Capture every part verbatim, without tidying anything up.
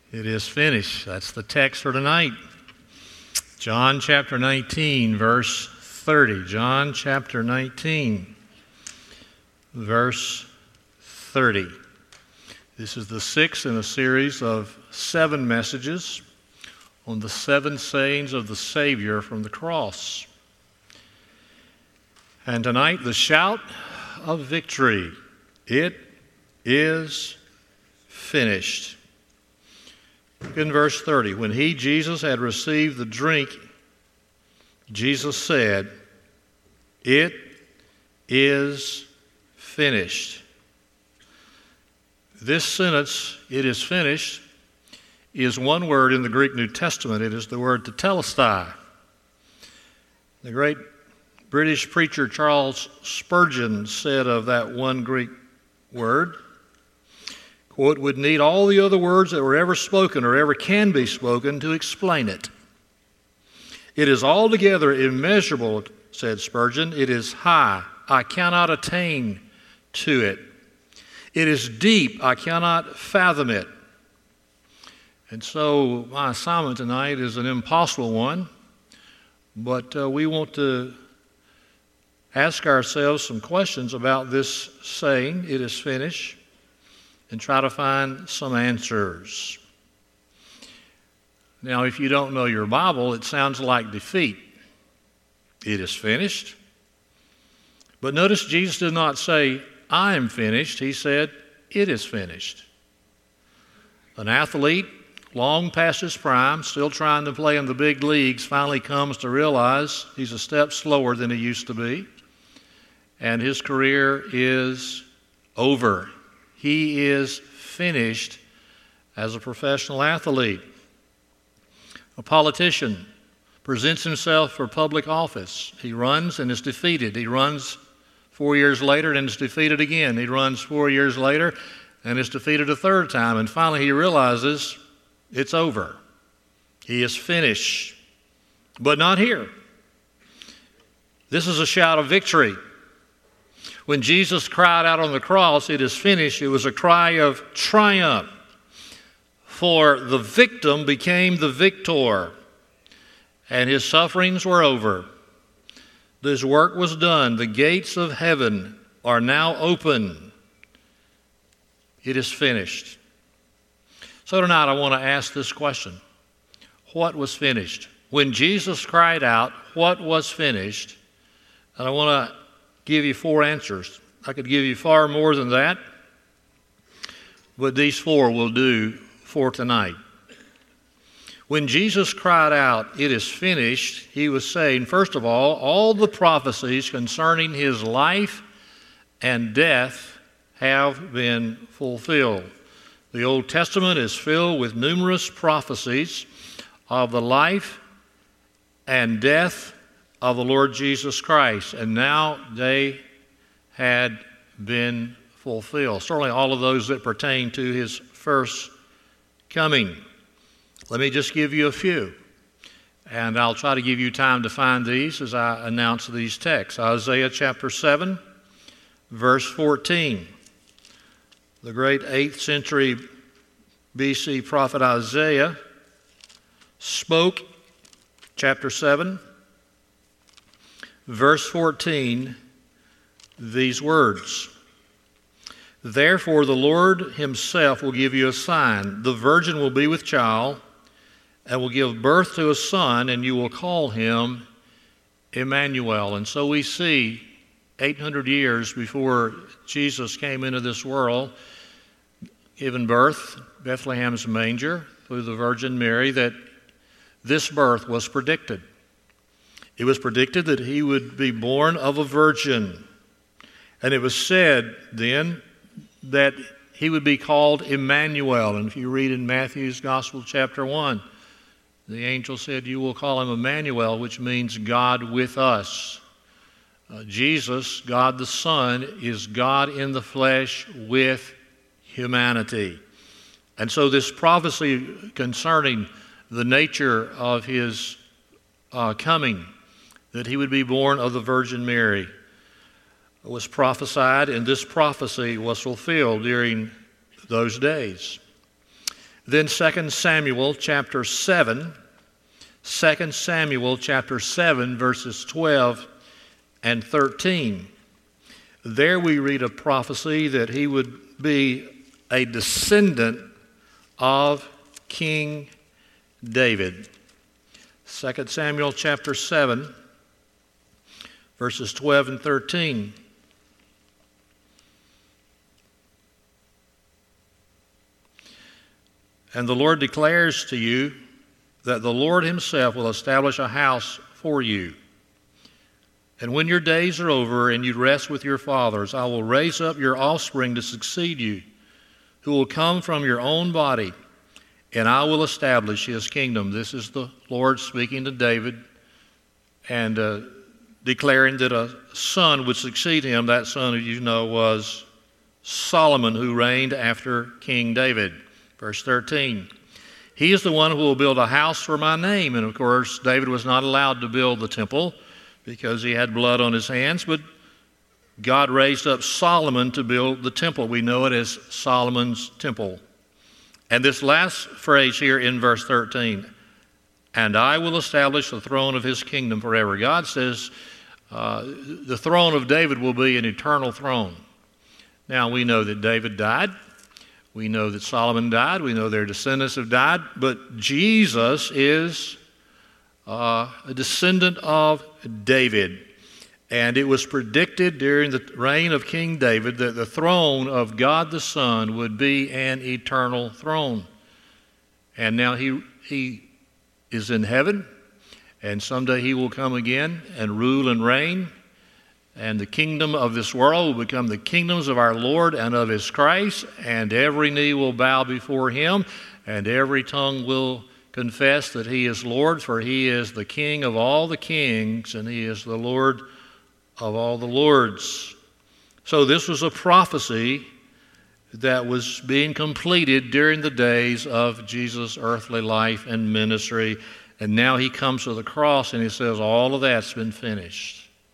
It is finished. That's the text for tonight. John chapter nineteen, verse thirty. John chapter nineteen, verse thirty. This is the sixth in a series of seven messages on the seven sayings of the Savior from the cross. And tonight, the shout of victory. It is finished. In verse thirty, when he, Jesus, had received the drink, Jesus said, "It is finished." This sentence, "it is finished," is one word in the Greek New Testament. It is the word tetelestai. The great British preacher Charles Spurgeon said of that one Greek word, quote, "would need all the other words that were ever spoken or ever can be spoken to explain it. It is altogether immeasurable," said Spurgeon. "It is high. I cannot attain to it. It is deep. I cannot fathom it." And so my assignment tonight is an impossible one, but uh, we want to ask ourselves some questions about this saying, "It is finished," and try to find some answers. Now, if you don't know your Bible, it sounds like defeat. It is finished. But notice Jesus did not say, "I am finished." He said, "It is finished." An athlete, long past his prime, still trying to play in the big leagues, finally comes to realize he's a step slower than he used to be, and his career is over. He is finished as a professional athlete. A politician presents himself for public office. He runs and is defeated. He runs four years later and is defeated again. He runs four years later and is defeated a third time. And finally he realizes it's over. He is finished. But not here. This is a shout of victory. When Jesus cried out on the cross, "It is finished," it was a cry of triumph. For the victim became the victor, and his sufferings were over. His work was done. The gates of heaven are now open. It is finished. So tonight I want to ask this question. What was finished? When Jesus cried out, what was finished? And I want to give you four answers. I could give you far more than that, but these four will do for tonight. When Jesus cried out, "It is finished," he was saying, first of all, all the prophecies concerning his life and death have been fulfilled. The Old Testament is filled with numerous prophecies of the life and death of the Lord Jesus Christ, and now they had been fulfilled. Certainly all of those that pertain to his first coming. Let me just give you a few, and I'll try to give you time to find these as I announce these texts. Isaiah chapter seven, verse fourteen. The great eighth century B C prophet Isaiah spoke, chapter seven, verse fourteen, these words. "Therefore the Lord himself will give you a sign. The virgin will be with child and will give birth to a son, and you will call him Emmanuel." And so we see eight hundred years before Jesus came into this world, given birth, Bethlehem's manger, through the Virgin Mary, that this birth was predicted. It was predicted that he would be born of a virgin. And it was said then that he would be called Emmanuel. And if you read in Matthew's Gospel, chapter one, the angel said, "You will call him Emmanuel," which means God with us. Uh, Jesus, God the Son, is God in the flesh with humanity. And so this prophecy concerning the nature of his uh, coming, that he would be born of the Virgin Mary, was prophesied, and this prophecy was fulfilled during those days. Then Second Samuel chapter seven, Second Samuel chapter seven, verses twelve and thirteen. There we read a prophecy that he would be a descendant of King David. Second Samuel chapter seven, verses twelve and thirteen. And the Lord declares to you that the Lord himself will establish a house for you. And when your days are over and you rest with your fathers, I will raise up your offspring to succeed you, who will come from your own body, and I will establish his kingdom. This is the Lord speaking to David and uh, declaring that a son would succeed him. That son, as you know, was Solomon, who reigned after King David. Verse thirteen, he is the one who will build a house for my name. And of course, David was not allowed to build the temple because he had blood on his hands, but God raised up Solomon to build the temple. We know it as Solomon's temple. And this last phrase here in verse thirteen, and I will establish the throne of his kingdom forever. God says uh, the throne of David will be an eternal throne. Now we know that David died. We know that Solomon died. We know their descendants have died. But Jesus is uh, a descendant of David. And it was predicted during the reign of King David that the throne of God the Son would be an eternal throne. And now he, he is in heaven, and someday he will come again and rule and reign. And the kingdom of this world will become the kingdoms of our Lord and of his Christ, and every knee will bow before him, and every tongue will confess that he is Lord, for he is the King of all the kings, and he is the Lord of all the lords. So this was a prophecy that was being completed during the days of Jesus' earthly life and ministry, and now he comes to the cross and he says all of that's been finished.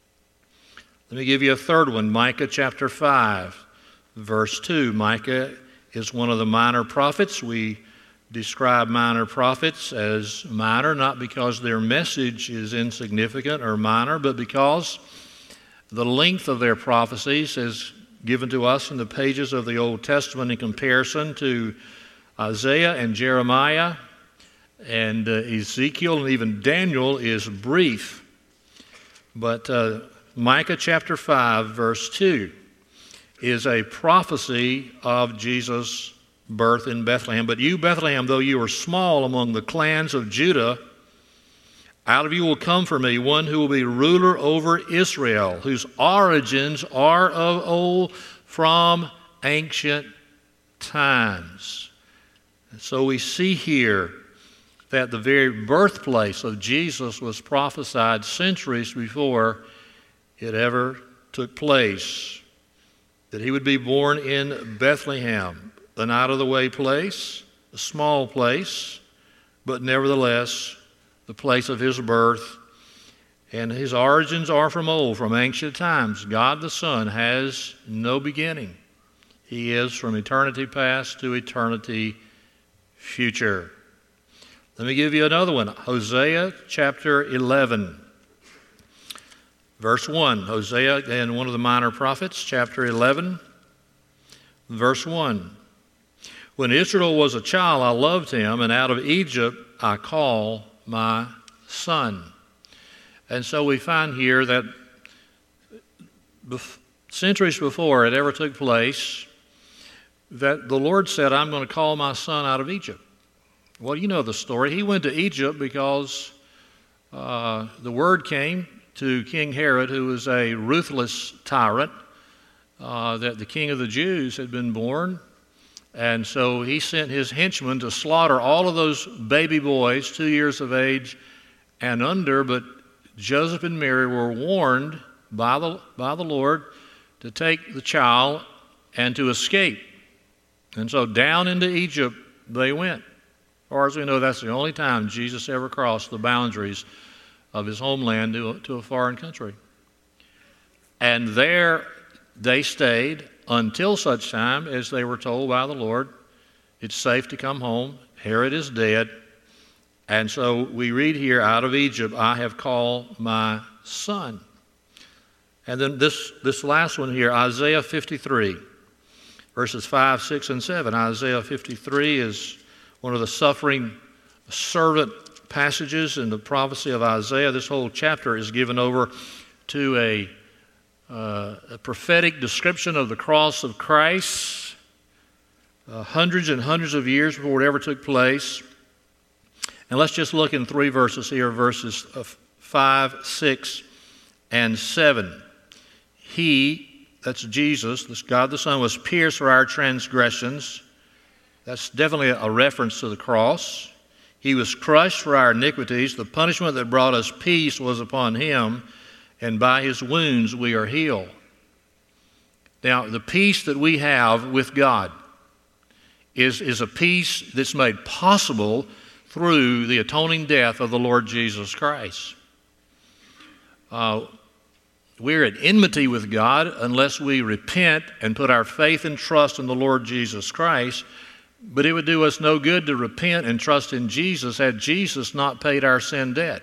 Let me give you a third one, Micah chapter five, verse two. Micah is one of the minor prophets. We describe minor prophets as minor, not because their message is insignificant or minor, but because the length of their prophecies is given to us in the pages of the Old Testament in comparison to Isaiah and Jeremiah and uh, Ezekiel and even Daniel is brief. But uh, Micah chapter five, verse two, is a prophecy of Jesus' birth in Bethlehem. But you, Bethlehem, though you are small among the clans of Judah, out of you will come for me one who will be ruler over Israel, whose origins are of old from ancient times. And so we see here that the very birthplace of Jesus was prophesied centuries before it ever took place, that he would be born in Bethlehem, an out-of-the-way place, a small place, but nevertheless the place of his birth. And his origins are from old, from ancient times. God the Son has no beginning. He is from eternity past to eternity future. Let me give you another one, Hosea chapter eleven. Verse one, Hosea, and one of the minor prophets, chapter eleven, verse one. When Israel was a child, I loved him, and out of Egypt I call my son. And so we find here that bef- centuries before it ever took place, that the Lord said, I'm going to call my son out of Egypt. Well, you know the story. He went to Egypt because uh, the word came to King Herod, who was a ruthless tyrant, uh, that the king of the Jews had been born. And so he sent his henchmen to slaughter all of those baby boys, two years of age and under. But Joseph and Mary were warned by the, by the Lord to take the child and to escape. And so down into Egypt they went. As far as we know, that's the only time Jesus ever crossed the boundaries of his homeland to a, to a foreign country. And there they stayed until such time as they were told by the Lord, it's safe to come home Herod is dead. And so we read here, out of Egypt I have called my son. And then this, this last one here, Isaiah fifty-three, verses five, six, and seven. Isaiah fifty-three is one of the suffering servant passages in the prophecy of Isaiah. This whole chapter is given over to a, uh, a prophetic description of the cross of Christ, uh, hundreds and hundreds of years before it ever took place. And let's just look in three verses here, verses five, six, and seven. He, that's Jesus, this God the Son, was pierced for our transgressions. That's definitely a reference to the cross. He was crushed for our iniquities. The punishment that brought us peace was upon him, and by his wounds we are healed. Now, the peace that we have with God is, is a peace that's made possible through the atoning death of the Lord Jesus Christ. Uh, we're at enmity with God unless we repent and put our faith and trust in the Lord Jesus Christ. But it would do us no good to repent and trust in Jesus had Jesus not paid our sin debt.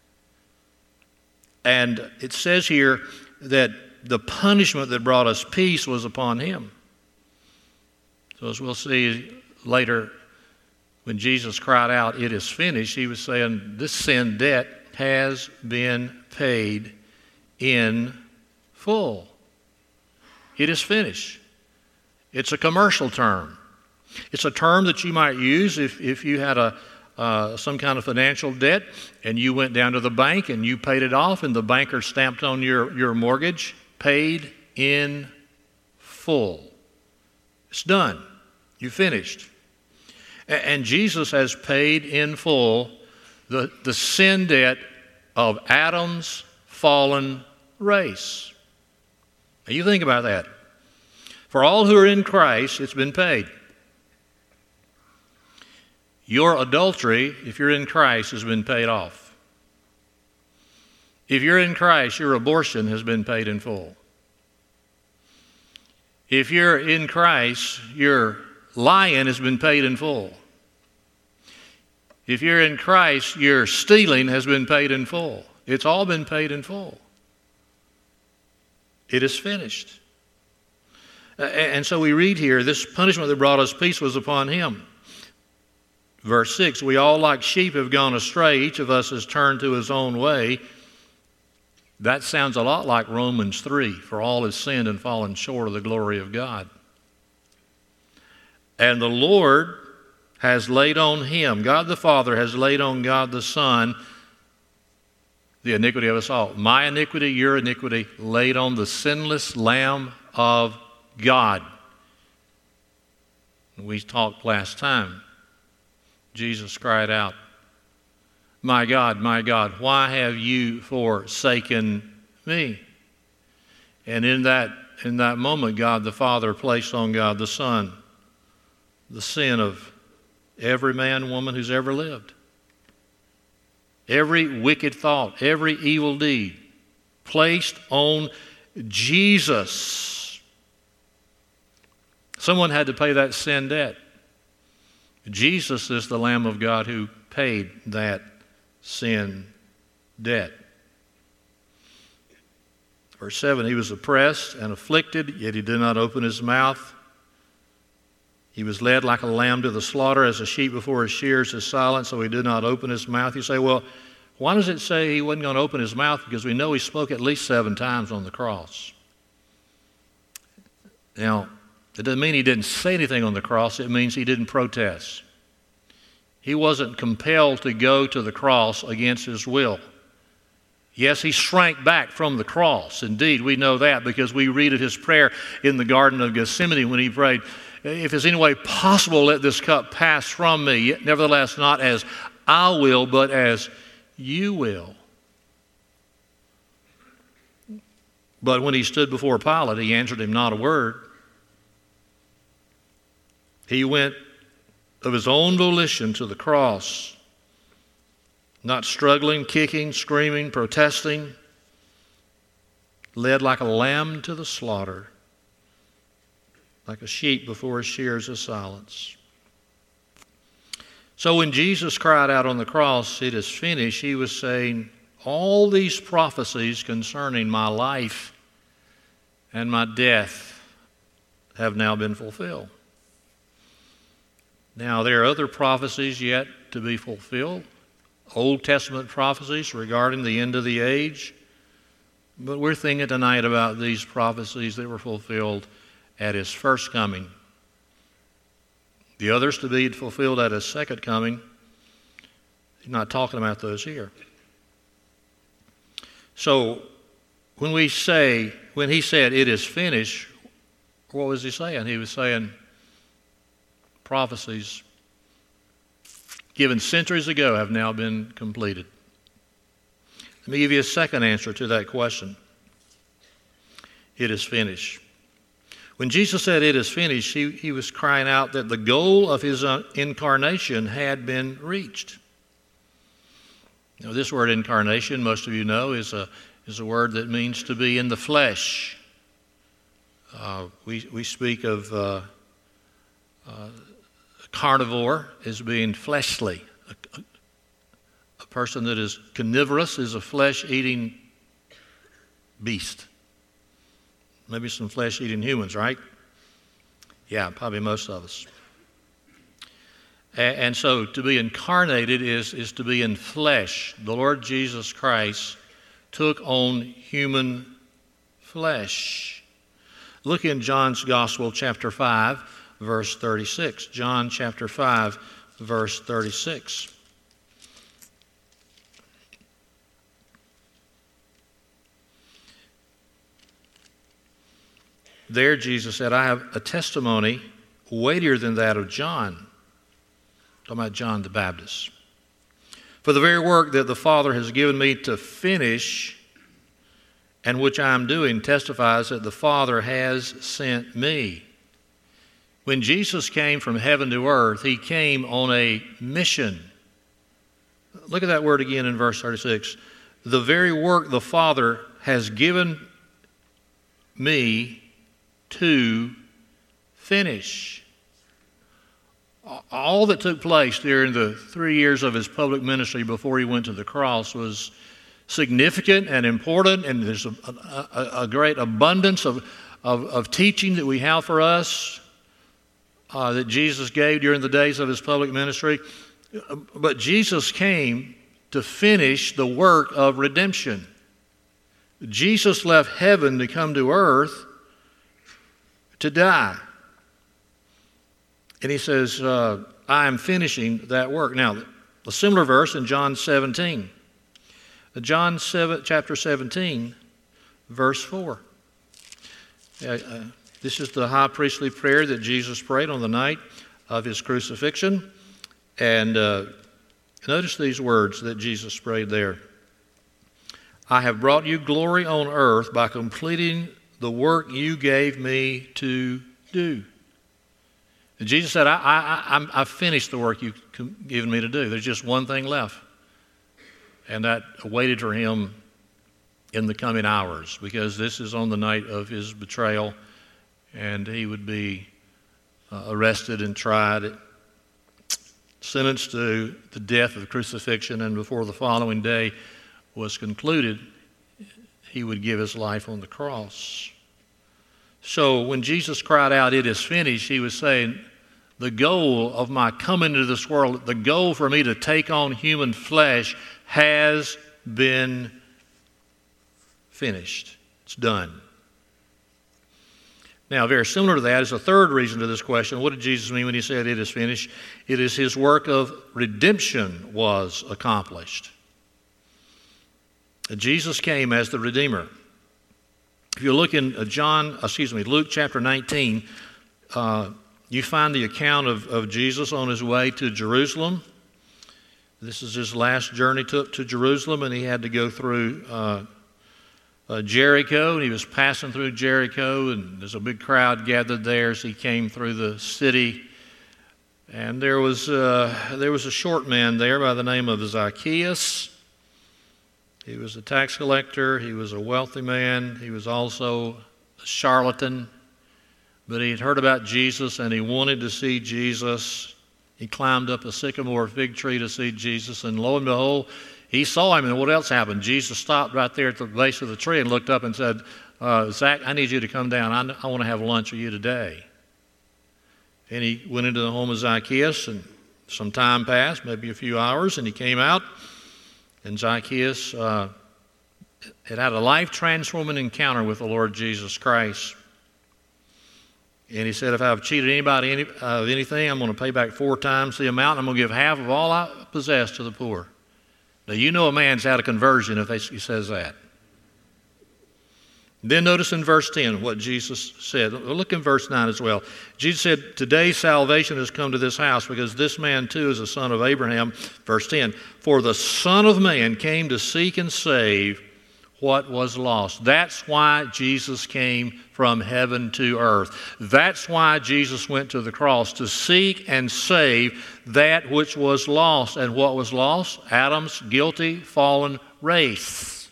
And it says here that the punishment that brought us peace was upon him. So as we'll see later, when Jesus cried out, "It is finished," he was saying this sin debt has been paid in full. It is finished. It's a commercial term. It's a term that you might use if, if you had a uh, some kind of financial debt and you went down to the bank and you paid it off and the banker stamped on your, your mortgage, paid in full. It's done. You finished. And Jesus has paid in full the, the sin debt of Adam's fallen race. Now you think about that. For all who are in Christ, it's been paid. Your adultery, if you're in Christ, has been paid off. If you're in Christ, your abortion has been paid in full. If you're in Christ, your lying has been paid in full. If you're in Christ, your stealing has been paid in full. It's all been paid in full. It is finished. And so we read here, this punishment that brought us peace was upon him. Verse six, we all like sheep have gone astray. Each of us has turned to his own way. That sounds a lot like Romans three. For all has sinned and fallen short of the glory of God. And the Lord has laid on him, God the Father has laid on God the Son, the iniquity of us all. My iniquity, your iniquity, laid on the sinless Lamb of God. We talked last time. Jesus cried out, "My God, my God, why have you forsaken me?" And in that, in that moment, God the Father placed on God the Son the sin of every man and woman who's ever lived. Every wicked thought, every evil deed, placed on Jesus. Someone had to pay that sin debt. Jesus is the Lamb of God who paid that sin debt. Verse seven, he was oppressed and afflicted, yet he did not open his mouth. He was led like a lamb to the slaughter, as a sheep before his shears is silent, so he did not open his mouth. You say, well, why does it say he wasn't going to open his mouth? Because we know he spoke at least seven times on the cross. Now, it doesn't mean he didn't say anything on the cross. It means he didn't protest. He wasn't compelled to go to the cross against his will. Yes, he shrank back from the cross. Indeed, we know that because we read of his prayer in the Garden of Gethsemane when he prayed, "If there's any way possible, let this cup pass from me. Yet nevertheless, not as I will, but as you will." But when he stood before Pilate, he answered him not a word. He went of his own volition to the cross, not struggling, kicking, screaming, protesting, led like a lamb to the slaughter, like a sheep before his shears of silence. So when Jesus cried out on the cross, "It is finished," he was saying, all these prophecies concerning my life and my death have now been fulfilled. Now, there are other prophecies yet to be fulfilled, Old Testament prophecies regarding the end of the age, but we're thinking tonight about these prophecies that were fulfilled at his first coming. The others to be fulfilled at his second coming, he's not talking about those here. So, when we say, when he said, "It is finished," what was he saying? He was saying prophecies given centuries ago have now been completed. Let me give you a second answer to that question. It is finished. When Jesus said, "It is finished," he, he was crying out that the goal of his uh, incarnation had been reached. Now, this word incarnation, most of you know, is a, is a word that means to be in the flesh. Uh, we, we speak of uh, uh, carnivore as being fleshly. A, a, a person that is carnivorous is a flesh-eating beast. Maybe some flesh-eating humans, right? Yeah, probably most of us. And, and so to be incarnated is, is to be in flesh. The Lord Jesus Christ took on human flesh. Look in John's Gospel, chapter five, verse thirty-six. John chapter five, verse thirty-six. There Jesus said, "I have a testimony weightier than that of John." Talking about John the Baptist. "For the very work that the Father has given me to finish, and which I am doing, testifies that the Father has sent me." When Jesus came from heaven to earth, he came on a mission. Look at that word again in verse thirty-six. "The very work the Father has given me to finish." All that took place during the three years of his public ministry before he went to the cross was significant and important, and there's a, a, a great abundance of, of, of teaching that we have for us uh, that Jesus gave during the days of his public ministry. But Jesus came to finish the work of redemption. Jesus left heaven to come to earth to die. And he says, uh, "I am finishing that work." Now, a similar verse in John seventeen. John seven, chapter seventeen, verse four. Uh, uh, this is the high priestly prayer that Jesus prayed on the night of his crucifixion. And uh, notice these words that Jesus prayed there. "I have brought you glory on earth by completing the work you gave me to do." And Jesus said, I, I, I, I've finished the work you've given me to do. There's just one thing left. And that awaited for him in the coming hours, because this is on the night of his betrayal, and he would be uh, arrested and tried, sentenced to the death of crucifixion, and before the following day was concluded, he would give his life on the cross. So when Jesus cried out, "It is finished," he was saying, the goal of my coming into this world, the goal for me to take on human flesh has been finished. It's done. Now, very similar to that is a third reason to this question. What did Jesus mean when he said, "It is finished"? It is his work of redemption was accomplished. Jesus came as the Redeemer. If you look in John, excuse me, Luke chapter nineteen, uh, you find the account of, of Jesus on his way to Jerusalem. This is his last journey to, to Jerusalem, and he had to go through uh, uh, Jericho, and he was passing through Jericho, and there's a big crowd gathered there as he came through the city. And there was, uh, there was a short man there by the name of Zacchaeus. He was a tax collector. He was a wealthy man. He was also a charlatan. But he had heard about Jesus, and he wanted to see Jesus He climbed up a sycamore fig tree to see Jesus, and lo and behold, he saw him, and what else happened? Jesus stopped right there at the base of the tree and looked up and said, uh, Zach, I need you to come down. I, I want to have lunch with you today. And he went into the home of Zacchaeus, and some time passed, maybe a few hours, and he came out, and Zacchaeus uh, had had a life-transforming encounter with the Lord Jesus Christ. And he said, if I've cheated anybody any, of anything, I'm going to pay back four times the amount. I'm going to give half of all I possess to the poor. Now, you know a man's had a conversion if he says that. Then notice in verse ten what Jesus said. Look in verse nine as well. Jesus said, today salvation has come to this house because this man too is a son of Abraham. Verse ten, for the Son of Man came to seek and save what was lost. That's why Jesus came from heaven to earth. That's why Jesus went to the cross, to seek and save that which was lost. And what was lost? Adam's guilty, fallen race.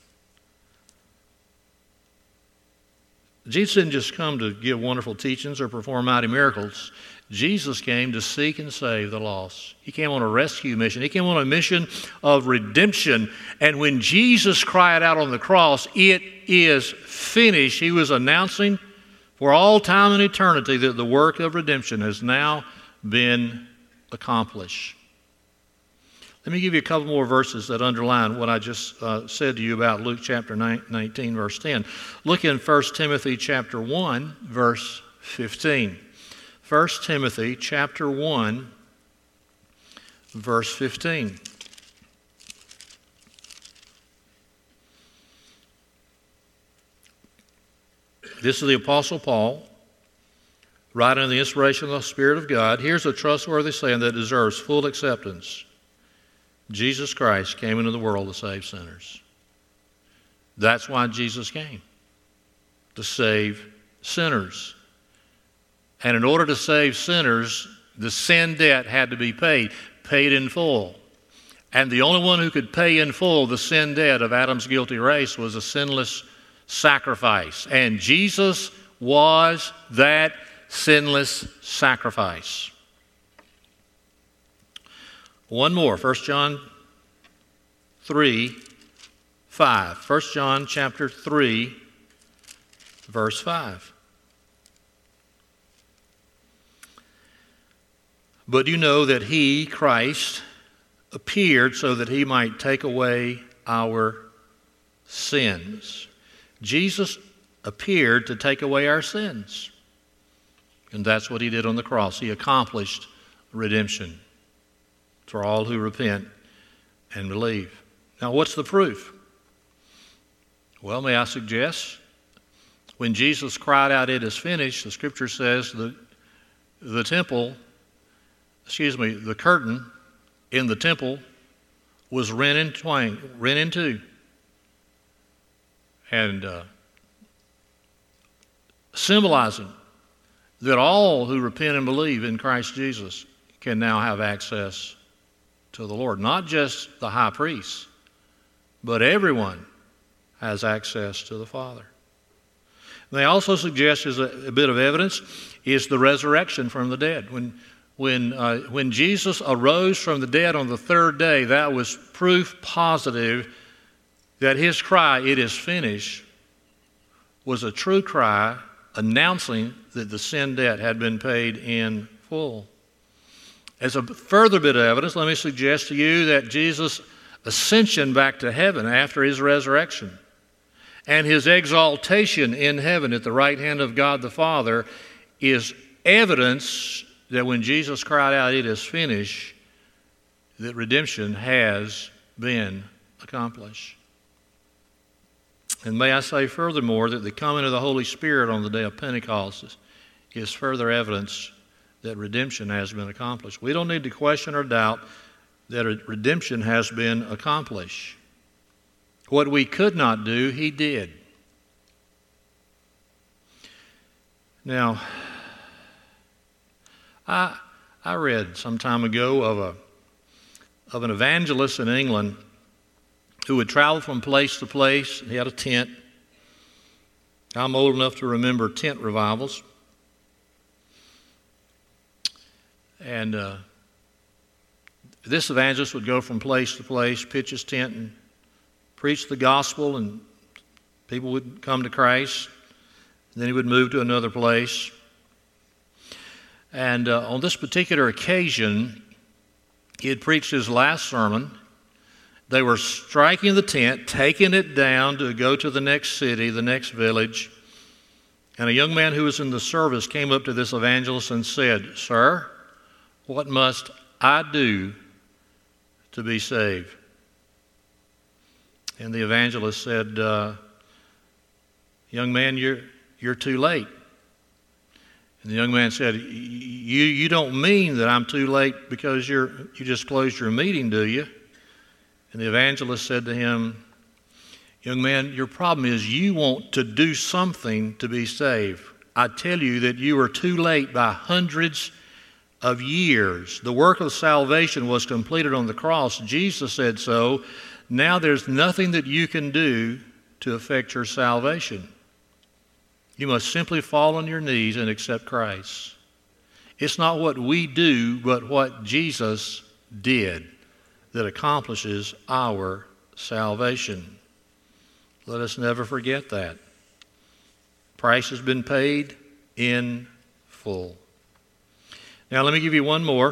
Jesus didn't just come to give wonderful teachings or perform mighty miracles. Jesus came to seek and save the lost. He came on a rescue mission. He came on a mission of redemption. And when Jesus cried out on the cross, it is finished, he was announcing for all time and eternity that the work of redemption has now been accomplished. Let me give you a couple more verses that underline what I just uh, said to you about Luke chapter nineteen, verse ten. Look in First Timothy chapter one, verse fifteen. First Timothy chapter one, verse fifteen. This is the Apostle Paul, writing in the inspiration of the Spirit of God. Here's a trustworthy saying that deserves full acceptance. Jesus Christ came into the world to save sinners. That's why Jesus came, to save sinners. And in order to save sinners, the sin debt had to be paid, paid in full. And the only one who could pay in full the sin debt of Adam's guilty race was a sinless sacrifice. And Jesus was that sinless sacrifice. One more, First John three, five. First John chapter three, verse five. But you know that he, Christ, appeared so that he might take away our sins. Jesus appeared to take away our sins. And that's what he did on the cross. He accomplished redemption for all who repent and believe. Now, what's the proof? Well, may I suggest, when Jesus cried out, it is finished, the scripture says the, the temple, excuse me, the curtain in the temple was rent in twain, rent in two. And uh, symbolizing that all who repent and believe in Christ Jesus can now have access to the Lord. Not just the high priest, but everyone has access to the Father. They also suggest, as a, a bit of evidence, is the resurrection from the dead. When, when, uh, when Jesus arose from the dead on the third day, that was proof positive that his cry, it is finished, was a true cry announcing that the sin debt had been paid in full. As a further bit of evidence, let me suggest to you that Jesus' ascension back to heaven after his resurrection and his exaltation in heaven at the right hand of God the Father is evidence that when Jesus cried out, it is finished, that redemption has been accomplished. And may I say furthermore that the coming of the Holy Spirit on the day of Pentecost is, is further evidence that redemption has been accomplished. We don't need to question or doubt that redemption has been accomplished. What we could not do, he did. Now, I, I read some time ago of, a, of an evangelist in England who would travel from place to place. He had a tent. I'm old enough to remember tent revivals. And uh, this evangelist would go from place to place, pitch his tent, and preach the gospel, and people would come to Christ. Then he would move to another place. And uh, on this particular occasion, he had preached his last sermon. They were striking the tent, taking it down to go to the next city, the next village. And a young man who was in the service came up to this evangelist and said, "Sir, what must I do to be saved?" And the evangelist said, uh, "Young man, you're, you're too late." And the young man said, you, you don't mean that I'm too late because you're, you just closed your meeting, do you? And the evangelist said to him, "Young man, your problem is you want to do something to be saved. I tell you that you are too late by hundreds of years. The work of salvation was completed on the cross. Jesus said so. Now there's nothing that you can do to affect your salvation. You must simply fall on your knees and accept Christ. It's not what we do, but what Jesus did that accomplishes our salvation." Let us never forget that. Price has been paid in full. Now let me give you one more.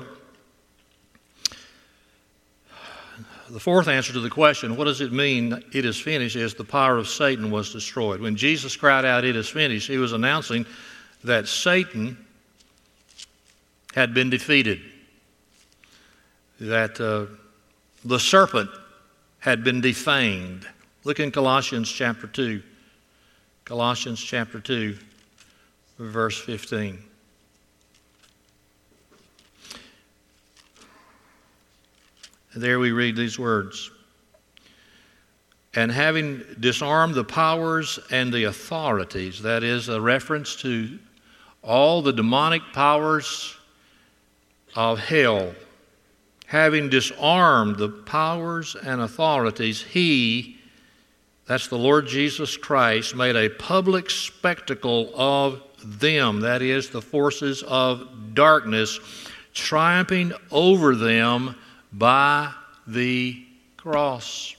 The fourth answer to the question, what does it mean, it is finished, is the power of Satan was destroyed. When Jesus cried out, "It is finished," he was announcing that Satan had been defeated, that uh, the serpent had been defanged. Look in Colossians chapter two. Colossians chapter two, verse fifteen. And there we read these words. "And having disarmed the powers and the authorities," that is a reference to all the demonic powers of hell. "Having disarmed the powers and authorities, he," that's the Lord Jesus Christ, "made a public spectacle of them," that is, the forces of darkness, "triumphing over them by the cross."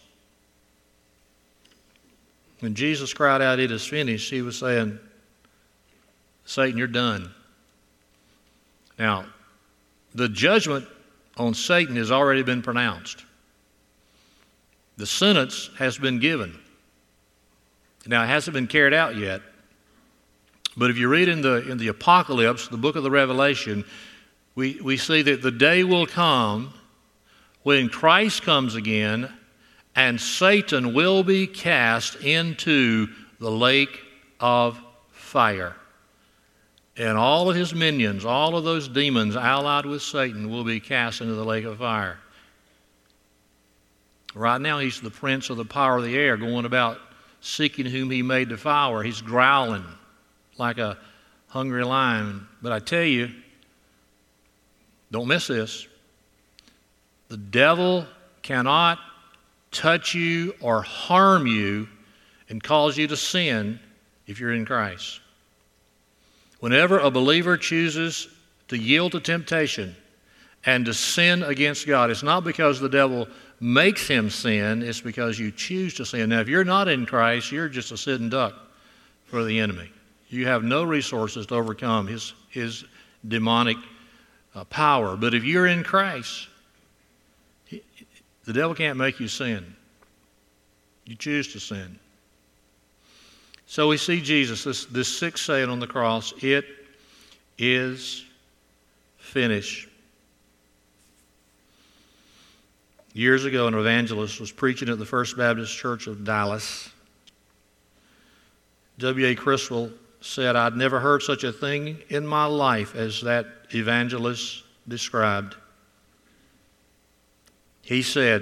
When Jesus cried out, "It is finished," he was saying, "Satan, you're done." Now, the judgment on Satan has already been pronounced. The sentence has been given. Now, it hasn't been carried out yet, but if you read in the in the Apocalypse, the book of the Revelation, we, we see that the day will come when Christ comes again and Satan will be cast into the lake of fire. And all of his minions, all of those demons allied with Satan will be cast into the lake of fire. Right now, he's the prince of the power of the air, going about seeking whom he may devour. He's growling like a hungry lion. But I tell you, don't miss this. The devil cannot touch you or harm you and cause you to sin if you're in Christ. Whenever a believer chooses to yield to temptation and to sin against God, it's not because the devil makes him sin, it's because you choose to sin. Now, if you're not in Christ, you're just a sitting duck for the enemy. You have no resources to overcome his, his demonic uh, power. But if you're in Christ, he, the devil can't make you sin. You choose to sin. So we see Jesus, this, this sixth saying on the cross, "It is finished." Years ago, an evangelist was preaching at the First Baptist Church of Dallas. W A Criswell said, "I'd never heard such a thing in my life as that evangelist described." He said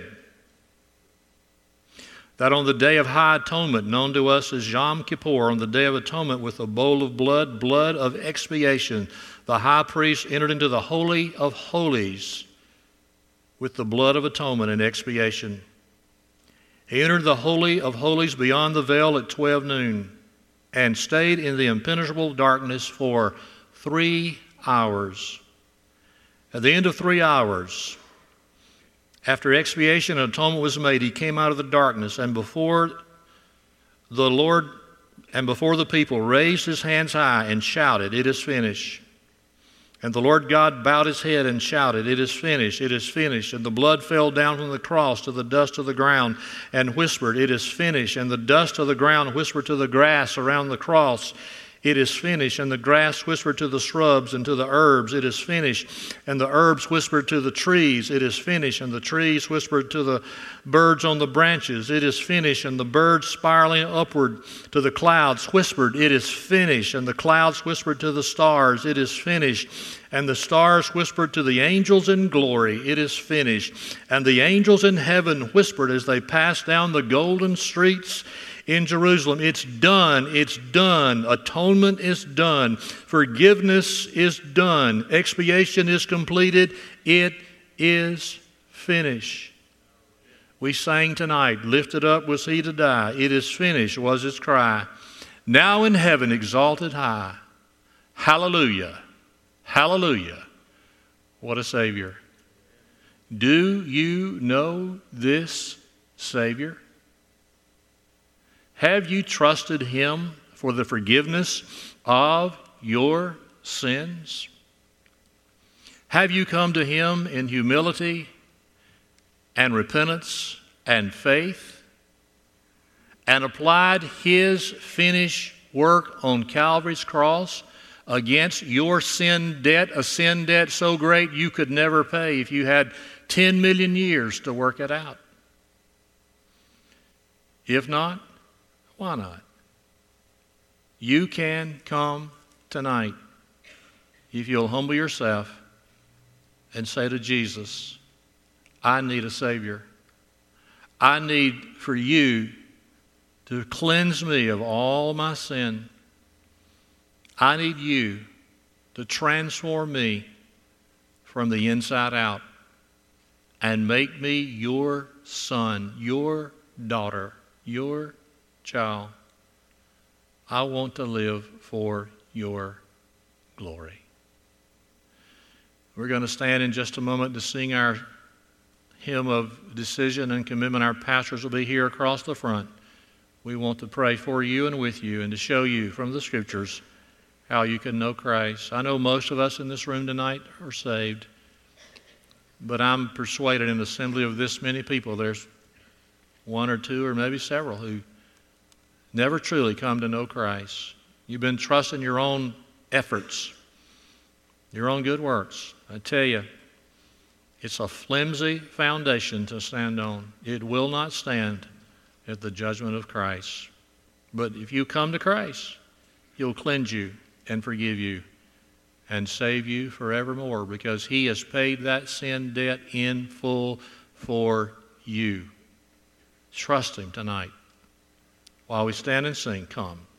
that on the day of high atonement, known to us as Yom Kippur, on the day of atonement with a bowl of blood, blood of expiation, the high priest entered into the Holy of Holies with the blood of atonement and expiation. He entered the Holy of Holies beyond the veil at twelve noon and stayed in the impenetrable darkness for three hours. At the end of three hours, After expiation and atonement was made, he came out of the darkness, and before the Lord and before the people raised his hands high and shouted, "It is finished." And the Lord God bowed his head and shouted, "It is finished, it is finished." And the blood fell down from the cross to the dust of the ground and whispered, "It is finished." And the dust of the ground whispered to the grass around the cross, "It is finished." And the grass whispered to the shrubs and to the herbs, "It is finished." And the herbs whispered to the trees, "It is finished." And the trees whispered to the birds on the branches, "It is finished." And the birds spiraling upward to the clouds whispered, "It is finished." And the clouds whispered to the stars, "It is finished." And the stars whispered to the angels in glory, "It is finished." And the angels in heaven whispered as they passed down the golden streets in Jerusalem, "It's done, it's done. Atonement is done. Forgiveness is done. Expiation is completed. It is finished." We sang tonight, "Lifted up was he to die. It is finished," was his cry. Now in heaven exalted high. Hallelujah. Hallelujah. What a Savior. Do you know this Savior? Have you trusted him for the forgiveness of your sins? Have you come to him in humility and repentance and faith and applied his finished work on Calvary's cross against your sin debt, a sin debt so great you could never pay if you had ten million years to work it out? If not, why not? You can come tonight if you'll humble yourself and say to Jesus, "I need a Savior. I need for you to cleanse me of all my sin. I need you to transform me from the inside out and make me your son, your daughter, your child. I want to live for your glory." We're going to stand in just a moment to sing our hymn of decision and commitment. Our pastors will be here across the front. We want to pray for you and with you and to show you from the Scriptures how you can know Christ. I know most of us in this room tonight are saved, but I'm persuaded in an assembly of this many people, there's one or two or maybe several who never truly come to know Christ. You've been trusting your own efforts, your own good works. I tell you, it's a flimsy foundation to stand on. It will not stand at the judgment of Christ. But if you come to Christ, he'll cleanse you and forgive you and save you forevermore, because he has paid that sin debt in full for you. Trust him tonight. While we stand and sing, come.